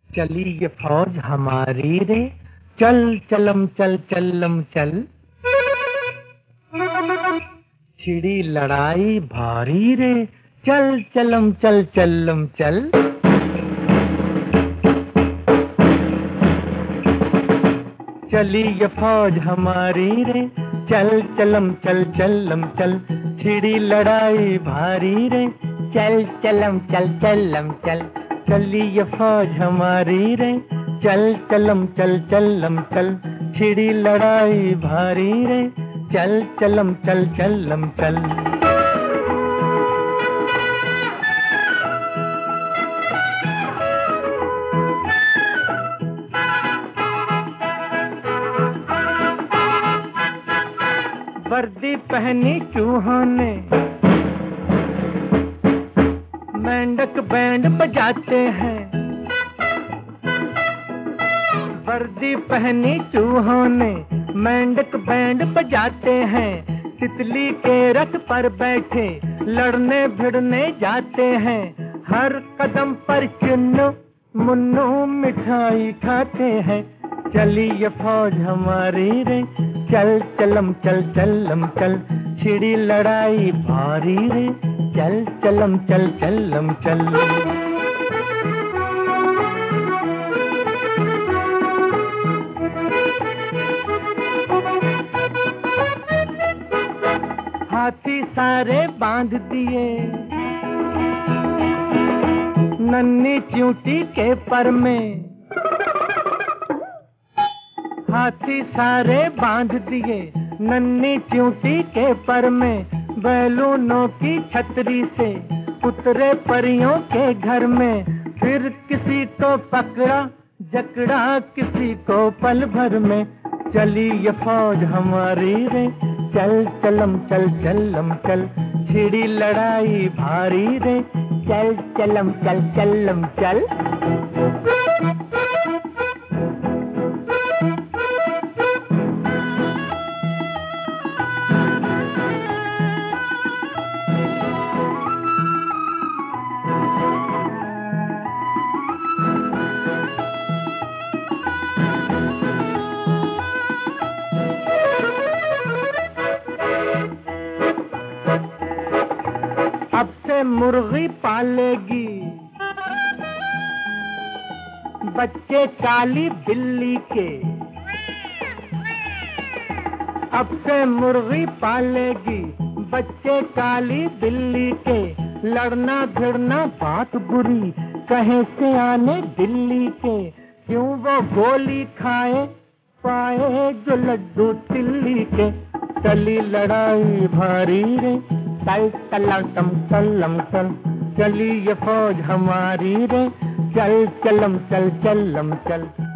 चली ये फौज हमारी रे, चल चलम चल चलम चल। छिड़ी लड़ाई भारी रे, चल चलम चल चलम चल। चली ये फौज हमारी रे, चल चलम चल चलम चल। छिड़ी लड़ाई भारी रे, चल चलम चल चलम चल। चली ये फौज हमारी रे, चल चलम चल चलम चल। छिड़ी लड़ाई भारी रे, चल चलम चल चलम चल। वर्दी पहनी चूहों ने, मेंढक बैंड बजाते हैं। वर्दी पहनी चूहों ने, मेंढक बैंड बजाते हैं। तितली के रथ पर बैठे लड़ने भिड़ने जाते हैं। हर कदम पर चुन्नू मुन्नू मिठाई खाते हैं। चली ये फौज हमारी रे, चल चलम चल चलम चल। छिड़ी लड़ाई भारी रे, चल चलम चल चलम चल। हाथी सारे बांध दिए नन्ही च्यूटी के पर में। हाथी सारे बांध दिए नन्ही च्यूटी के पर में। बैलूनों की छतरी से उतरे परियों के घर में। फिर किसी को पकड़ा जकड़ा किसी को पल भर में। चली ये फौज हमारी रे, चल चलम चल चलम चल। छिड़ी लड़ाई भारी रे, चल चलम चल चलम चल। अब से मुर्गी पालेगी बच्चे काली बिल्ली के। अब से मुर्गी पालेगी बच्चे काली बिल्ली के। लड़ना भिड़ना बात बुरी कहे से आने दिल्ली के। क्यों वो गोली खाए पाए जो लड्डू तिल्ली के। चली लड़ाई भारी रे, चल चलम चलम चल। चली ये फौज हमारी रे, चल चलम चल चलम चल।